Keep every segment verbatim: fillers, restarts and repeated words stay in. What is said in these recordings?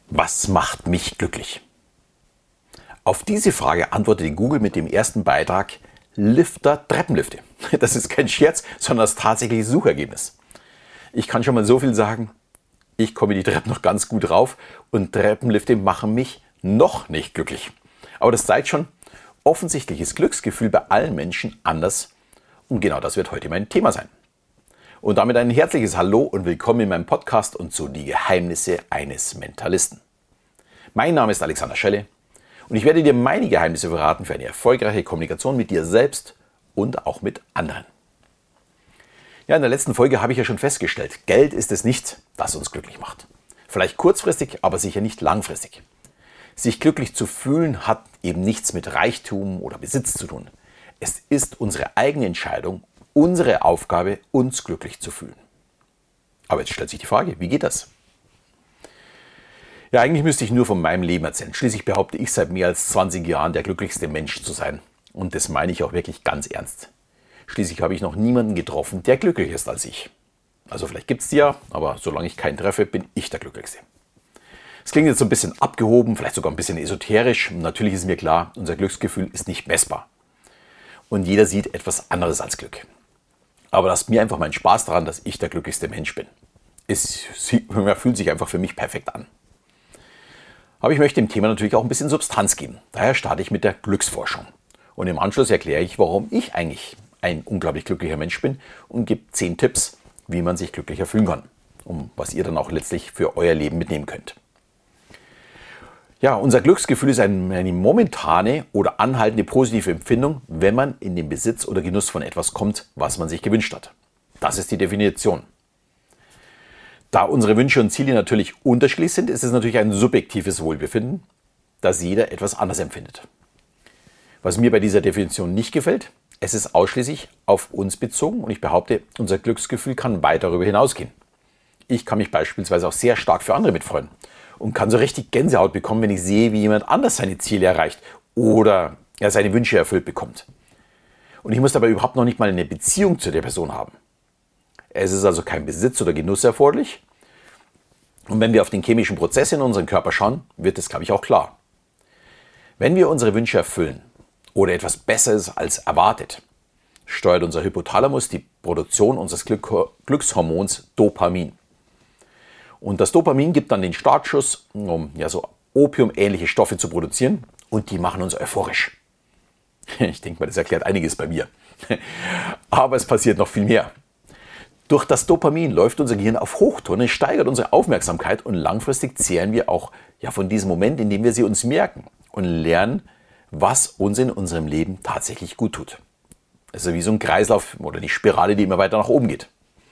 Was macht mich glücklich? Auf diese Frage antwortete Google mit dem ersten Beitrag Lifter Treppenlifte. Das ist kein Scherz, sondern das tatsächliche Suchergebnis. Ich kann schon mal so viel sagen, ich komme die Treppen noch ganz gut rauf und Treppenlifte machen mich noch nicht glücklich. Aber das zeigt schon, offensichtlich ist Glücksgefühl bei allen Menschen anders und genau das wird heute mein Thema sein. Und damit ein herzliches Hallo und willkommen in meinem Podcast und zu Die Geheimnisse eines Mentalisten. Mein Name ist Alexander Schelle und ich werde dir meine Geheimnisse verraten für eine erfolgreiche Kommunikation mit dir selbst und auch mit anderen. Ja, in der letzten Folge habe ich ja schon festgestellt, Geld ist es nicht, das uns glücklich macht. Vielleicht kurzfristig, aber sicher nicht langfristig. Sich glücklich zu fühlen hat eben nichts mit Reichtum oder Besitz zu tun. Es ist unsere eigene Entscheidung, unsere Aufgabe, uns glücklich zu fühlen. Aber jetzt stellt sich die Frage, wie geht das? Ja, eigentlich müsste ich nur von meinem Leben erzählen. Schließlich behaupte ich seit mehr als zwanzig Jahren der glücklichste Mensch zu sein. Und das meine ich auch wirklich ganz ernst. Schließlich habe ich noch niemanden getroffen, der glücklicher ist als ich. Also vielleicht gibt es die ja, aber solange ich keinen treffe, bin ich der Glücklichste. Es klingt jetzt so ein bisschen abgehoben, vielleicht sogar ein bisschen esoterisch. Natürlich ist mir klar, unser Glücksgefühl ist nicht messbar. Und jeder sieht etwas anderes als Glück. Aber lasst mir einfach meinen Spaß daran, dass ich der glücklichste Mensch bin. Es fühlt sich einfach für mich perfekt an. Aber ich möchte dem Thema natürlich auch ein bisschen Substanz geben. Daher starte ich mit der Glücksforschung. Und im Anschluss erkläre ich, warum ich eigentlich ein unglaublich glücklicher Mensch bin und gebe zehn Tipps, wie man sich glücklicher fühlen kann. Und was ihr dann auch letztlich für euer Leben mitnehmen könnt. Ja, unser Glücksgefühl ist eine momentane oder anhaltende positive Empfindung, wenn man in den Besitz oder Genuss von etwas kommt, was man sich gewünscht hat. Das ist die Definition. Da unsere Wünsche und Ziele natürlich unterschiedlich sind, ist es natürlich ein subjektives Wohlbefinden, das jeder etwas anders empfindet. Was mir bei dieser Definition nicht gefällt, es ist ausschließlich auf uns bezogen und ich behaupte, unser Glücksgefühl kann weit darüber hinausgehen. Ich kann mich beispielsweise auch sehr stark für andere mitfreuen und kann so richtig Gänsehaut bekommen, wenn ich sehe, wie jemand anders seine Ziele erreicht oder er seine Wünsche erfüllt bekommt. Und ich muss dabei überhaupt noch nicht mal eine Beziehung zu der Person haben. Es ist also kein Besitz oder Genuss erforderlich. Und wenn wir auf den chemischen Prozess in unserem Körper schauen, wird es, glaube ich, auch klar. Wenn wir unsere Wünsche erfüllen oder etwas Besseres als erwartet, steuert unser Hypothalamus die Produktion unseres Glück- Glückshormons Dopamin. Und das Dopamin gibt dann den Startschuss, um ja so opiumähnliche Stoffe zu produzieren und die machen uns euphorisch. Ich denke mal, das erklärt einiges bei mir. Aber es passiert noch viel mehr. Durch das Dopamin läuft unser Gehirn auf Hochtouren, es steigert unsere Aufmerksamkeit und langfristig zehren wir auch ja, von diesem Moment, in dem wir sie uns merken und lernen, was uns in unserem Leben tatsächlich gut tut. Das ist wie so ein Kreislauf oder die Spirale, die immer weiter nach oben geht.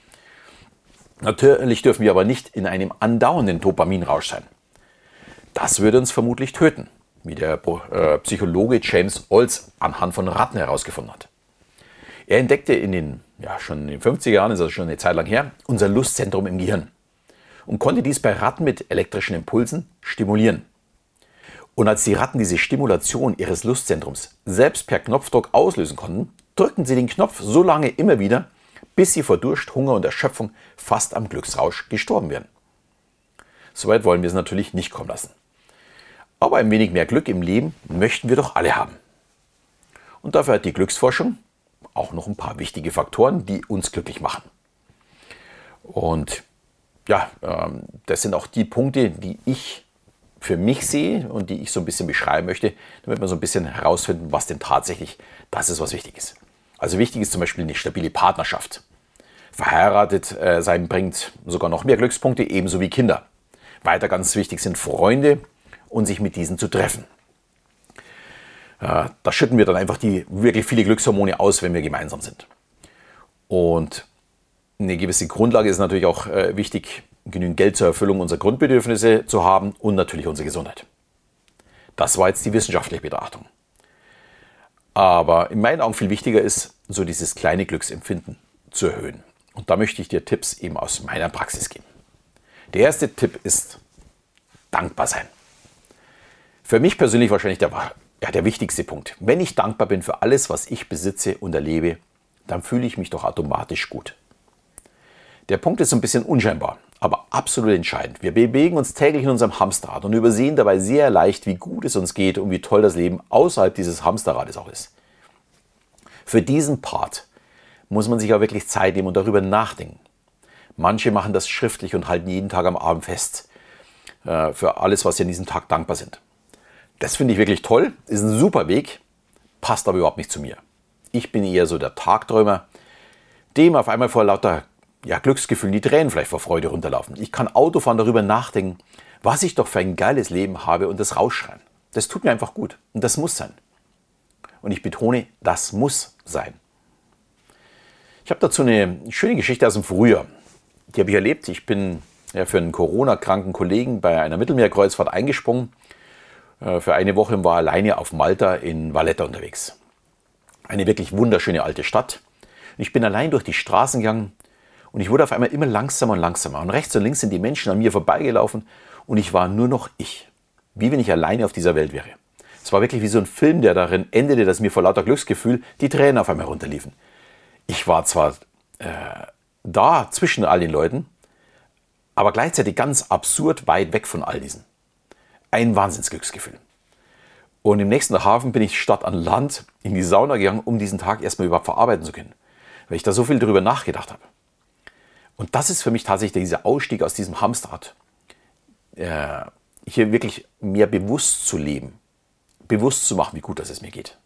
Natürlich dürfen wir aber nicht in einem andauernden Dopaminrausch sein. Das würde uns vermutlich töten, wie der äh, Psychologe James Olds anhand von Ratten herausgefunden hat. Er entdeckte in den, ja, schon in den fünfziger Jahren, ist also schon eine Zeit lang her, unser Lustzentrum im Gehirn und konnte dies bei Ratten mit elektrischen Impulsen stimulieren. Und als die Ratten diese Stimulation ihres Lustzentrums selbst per Knopfdruck auslösen konnten, drückten sie den Knopf so lange immer wieder, bis sie vor Durst, Hunger und Erschöpfung fast am Glücksrausch gestorben wären. Soweit wollen wir es natürlich nicht kommen lassen. Aber ein wenig mehr Glück im Leben möchten wir doch alle haben. Und dafür hat die Glücksforschung auch noch ein paar wichtige Faktoren, die uns glücklich machen. Und ja, das sind auch die Punkte, die ich für mich sehe und die ich so ein bisschen beschreiben möchte, damit wir so ein bisschen herausfinden, was denn tatsächlich das ist, was wichtig ist. Also wichtig ist zum Beispiel eine stabile Partnerschaft. Verheiratet äh, sein bringt sogar noch mehr Glückspunkte, ebenso wie Kinder. Weiter ganz wichtig sind Freunde und sich mit diesen zu treffen. Äh, da schütten wir dann einfach die wirklich viele Glückshormone aus, wenn wir gemeinsam sind. Und eine gewisse Grundlage ist natürlich auch äh, wichtig, genügend Geld zur Erfüllung unserer Grundbedürfnisse zu haben und natürlich unsere Gesundheit. Das war jetzt die wissenschaftliche Betrachtung. Aber in meinen Augen viel wichtiger ist, so dieses kleine Glücksempfinden zu erhöhen. Und da möchte ich dir Tipps eben aus meiner Praxis geben. Der erste Tipp ist dankbar sein. Für mich persönlich wahrscheinlich der, ja, der wichtigste Punkt. Wenn ich dankbar bin für alles, was ich besitze und erlebe, dann fühle ich mich doch automatisch gut. Der Punkt ist so ein bisschen unscheinbar, aber absolut entscheidend. Wir bewegen uns täglich in unserem Hamsterrad und übersehen dabei sehr leicht, wie gut es uns geht und wie toll das Leben außerhalb dieses Hamsterrades auch ist. Für diesen Part muss man sich auch wirklich Zeit nehmen und darüber nachdenken. Manche machen das schriftlich und halten jeden Tag am Abend fest äh, für alles, was sie an diesem Tag dankbar sind. Das finde ich wirklich toll, ist ein super Weg, passt aber überhaupt nicht zu mir. Ich bin eher so der Tagträumer, dem auf einmal vor lauter ja, Glücksgefühlen die Tränen vielleicht vor Freude runterlaufen. Ich kann Autofahren darüber nachdenken, was ich doch für ein geiles Leben habe und das rausschreien. Das tut mir einfach gut und das muss sein. Und ich betone, das muss sein. Ich habe dazu eine schöne Geschichte aus dem Frühjahr. Die habe ich erlebt. Ich bin ja, für einen Corona-kranken Kollegen bei einer Mittelmeerkreuzfahrt eingesprungen. Für eine Woche war alleine auf Malta in Valletta unterwegs. Eine wirklich wunderschöne alte Stadt. Ich bin allein durch die Straßen gegangen und ich wurde auf einmal immer langsamer und langsamer. Und rechts und links sind die Menschen an mir vorbeigelaufen und ich war nur noch ich. Wie wenn ich alleine auf dieser Welt wäre. Es war wirklich wie so ein Film, der darin endete, dass mir vor lauter Glücksgefühl die Tränen auf einmal runterliefen. Ich war zwar äh, da zwischen all den Leuten, aber gleichzeitig ganz absurd weit weg von all diesen. Ein Wahnsinnsglücksgefühl. Und im nächsten Hafen bin ich statt an Land in die Sauna gegangen, um diesen Tag erstmal überhaupt verarbeiten zu können. Weil ich da so viel darüber nachgedacht habe. Und das ist für mich tatsächlich dieser Ausstieg aus diesem Hamsterrad. Äh, hier wirklich mehr bewusst zu leben. Bewusst zu machen, wie gut das es mir geht.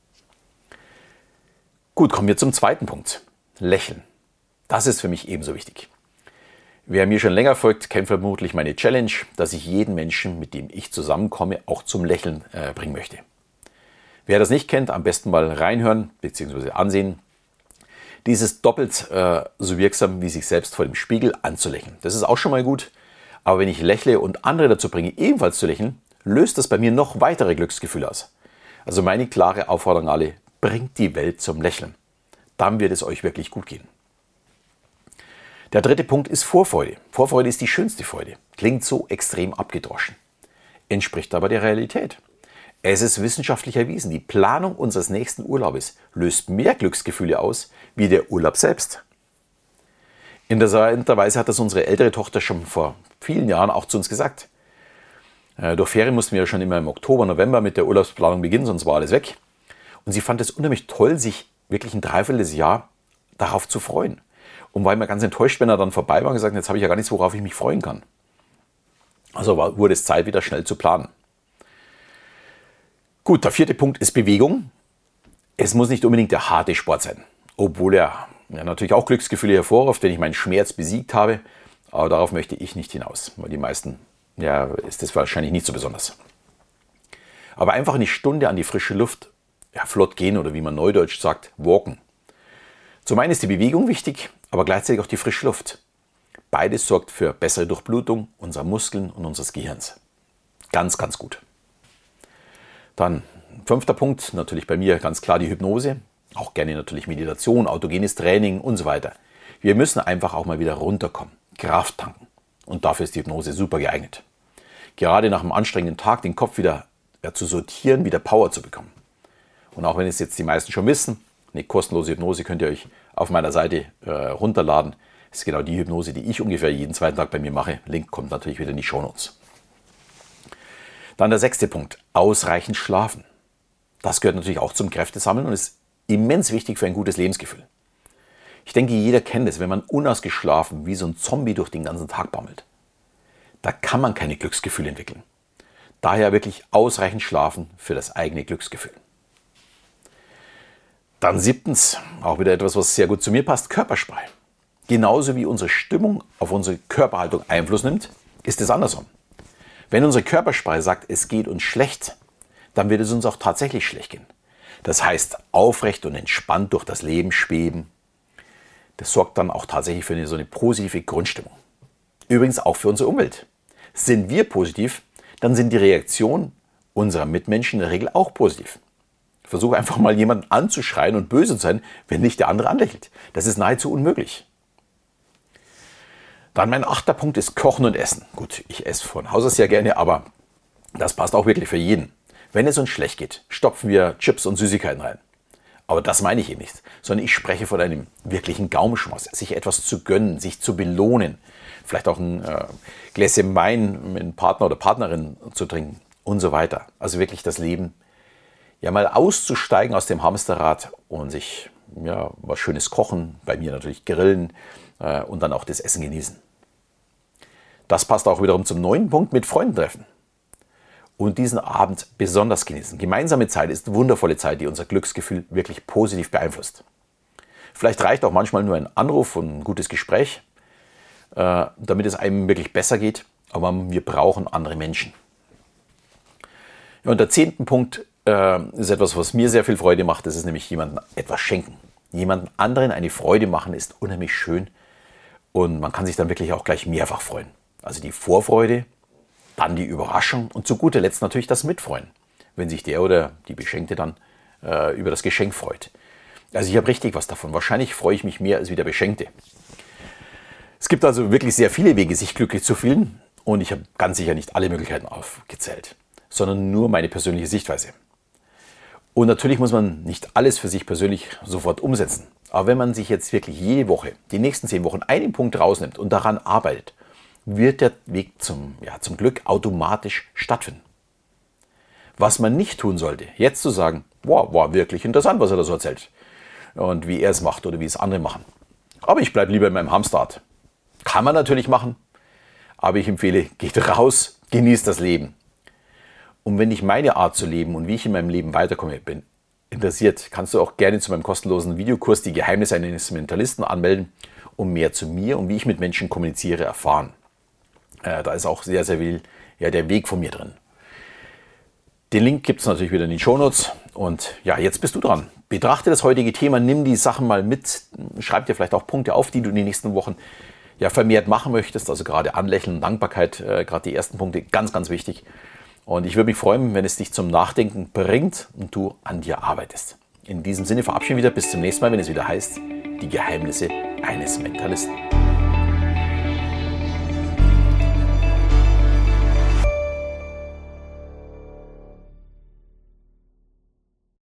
Gut, kommen wir zum zweiten Punkt. Lächeln. Das ist für mich ebenso wichtig. Wer mir schon länger folgt, kennt vermutlich meine Challenge, dass ich jeden Menschen, mit dem ich zusammenkomme, auch zum Lächeln äh, bringen möchte. Wer das nicht kennt, am besten mal reinhören bzw. ansehen. Dies ist doppelt äh, so wirksam, wie sich selbst vor dem Spiegel anzulächeln. Das ist auch schon mal gut, aber wenn ich lächle und andere dazu bringe, ebenfalls zu lächeln, löst das bei mir noch weitere Glücksgefühle aus. Also meine klare Aufforderung an alle, bringt die Welt zum Lächeln. Dann wird es euch wirklich gut gehen. Der dritte Punkt ist Vorfreude. Vorfreude ist die schönste Freude. Klingt so extrem abgedroschen. Entspricht aber der Realität. Es ist wissenschaftlich erwiesen, die Planung unseres nächsten Urlaubes löst mehr Glücksgefühle aus, wie der Urlaub selbst. Interessanterweise hat das unsere ältere Tochter schon vor vielen Jahren auch zu uns gesagt. Äh, durch Ferien mussten wir ja schon immer im Oktober, November mit der Urlaubsplanung beginnen, sonst war alles weg. Und sie fand es unheimlich toll, sich wirklich ein Dreivierteljahr darauf zu freuen. Und war immer ganz enttäuscht, wenn er dann vorbei war und gesagt hat, jetzt habe ich ja gar nichts, worauf ich mich freuen kann. Also war, wurde es Zeit, wieder schnell zu planen. Gut, der vierte Punkt ist Bewegung. Es muss nicht unbedingt der harte Sport sein, obwohl er ja, natürlich auch Glücksgefühle hervorruft, wenn ich meinen Schmerz besiegt habe. Aber darauf möchte ich nicht hinaus, weil die meisten, ja, ist das wahrscheinlich nicht so besonders. Aber einfach eine Stunde an die frische Luft, ja, flott gehen oder wie man neudeutsch sagt, walken. Zum einen ist die Bewegung wichtig, aber gleichzeitig auch die frische Luft. Beides sorgt für bessere Durchblutung unserer Muskeln und unseres Gehirns. Ganz, ganz gut. Dann fünfter Punkt, natürlich bei mir ganz klar die Hypnose. Auch gerne natürlich Meditation, autogenes Training und so weiter. Wir müssen einfach auch mal wieder runterkommen, Kraft tanken. Und dafür ist die Hypnose super geeignet. Gerade nach einem anstrengenden Tag den Kopf wieder ja, zu sortieren, wieder Power zu bekommen. Und auch wenn es jetzt die meisten schon wissen, eine kostenlose Hypnose könnt ihr euch auf meiner Seite äh, runterladen. Das ist genau die Hypnose, die ich ungefähr jeden zweiten Tag bei mir mache. Link kommt natürlich wieder in die Shownotes. Dann der sechste Punkt, ausreichend schlafen. Das gehört natürlich auch zum Kräftesammeln und ist immens wichtig für ein gutes Lebensgefühl. Ich denke, jeder kennt es, wenn man unausgeschlafen wie so ein Zombie durch den ganzen Tag baumelt. Da kann man keine Glücksgefühle entwickeln. Daher wirklich ausreichend schlafen für das eigene Glücksgefühl. Dann siebtens, auch wieder etwas, was sehr gut zu mir passt, Körperspray. Genauso wie unsere Stimmung auf unsere Körperhaltung Einfluss nimmt, ist es andersrum. Wenn unsere Körpersprache sagt, es geht uns schlecht, dann wird es uns auch tatsächlich schlecht gehen. Das heißt, aufrecht und entspannt durch das Leben schweben, das sorgt dann auch tatsächlich für eine, so eine positive Grundstimmung. Übrigens auch für unsere Umwelt. Sind wir positiv, dann sind die Reaktionen unserer Mitmenschen in der Regel auch positiv. Versuche einfach mal jemanden anzuschreien und böse zu sein, wenn nicht der andere anlächelt. Das ist nahezu unmöglich. Dann mein achter Punkt ist Kochen und Essen. Gut, ich esse von Haus aus sehr gerne, aber das passt auch wirklich für jeden. Wenn es uns schlecht geht, stopfen wir Chips und Süßigkeiten rein. Aber das meine ich eben nicht, sondern ich spreche von einem wirklichen Gaumenschmaus, sich etwas zu gönnen, sich zu belohnen, vielleicht auch ein äh, Gläschen Wein mit einem Partner oder Partnerin zu trinken und so weiter. Also wirklich das Leben, ja mal auszusteigen aus dem Hamsterrad und sich ja was Schönes kochen, bei mir natürlich grillen äh, und dann auch das Essen genießen. Das passt auch wiederum zum neunten Punkt, mit Freunden treffen. Und diesen Abend besonders genießen. Gemeinsame Zeit ist wundervolle Zeit, die unser Glücksgefühl wirklich positiv beeinflusst. Vielleicht reicht auch manchmal nur ein Anruf und ein gutes Gespräch, äh, damit es einem wirklich besser geht. Aber wir brauchen andere Menschen. Ja, und der zehnte Punkt äh, ist etwas, was mir sehr viel Freude macht. Das ist nämlich jemandem etwas schenken. Jemandem anderen eine Freude machen ist unheimlich schön. Und man kann sich dann wirklich auch gleich mehrfach freuen. Also die Vorfreude, dann die Überraschung und zu guter Letzt natürlich das Mitfreuen, wenn sich der oder die Beschenkte dann äh, über das Geschenk freut. Also ich habe richtig was davon. Wahrscheinlich freue ich mich mehr als wie der Beschenkte. Es gibt also wirklich sehr viele Wege, sich glücklich zu fühlen. Und ich habe ganz sicher nicht alle Möglichkeiten aufgezählt, sondern nur meine persönliche Sichtweise. Und natürlich muss man nicht alles für sich persönlich sofort umsetzen. Aber wenn man sich jetzt wirklich jede Woche, die nächsten zehn Wochen, einen Punkt rausnimmt und daran arbeitet, wird der Weg zum, ja, zum Glück automatisch stattfinden. Was man nicht tun sollte, jetzt zu sagen, wow, war wirklich interessant, was er da so erzählt und wie er es macht oder wie es andere machen. Aber ich bleibe lieber in meinem Hamsterrad. Kann man natürlich machen, aber ich empfehle, geht raus, genießt das Leben. Und wenn dich meine Art zu leben und wie ich in meinem Leben weiterkomme bin interessiert, kannst du auch gerne zu meinem kostenlosen Videokurs Die Geheimnisse eines Mentalisten anmelden, um mehr zu mir und wie ich mit Menschen kommuniziere erfahren. Äh, da ist auch sehr, sehr viel ja, der Weg von mir drin. Den Link gibt es natürlich wieder in den Shownotes. Und ja, jetzt bist du dran. Betrachte das heutige Thema, nimm die Sachen mal mit, schreib dir vielleicht auch Punkte auf, die du in den nächsten Wochen ja, vermehrt machen möchtest. Also gerade Anlächeln und Dankbarkeit, äh, gerade die ersten Punkte, ganz, ganz wichtig. Und ich würde mich freuen, wenn es dich zum Nachdenken bringt und du an dir arbeitest. In diesem Sinne verabschieden wir wieder bis zum nächsten Mal, wenn es wieder heißt, die Geheimnisse eines Mentalisten.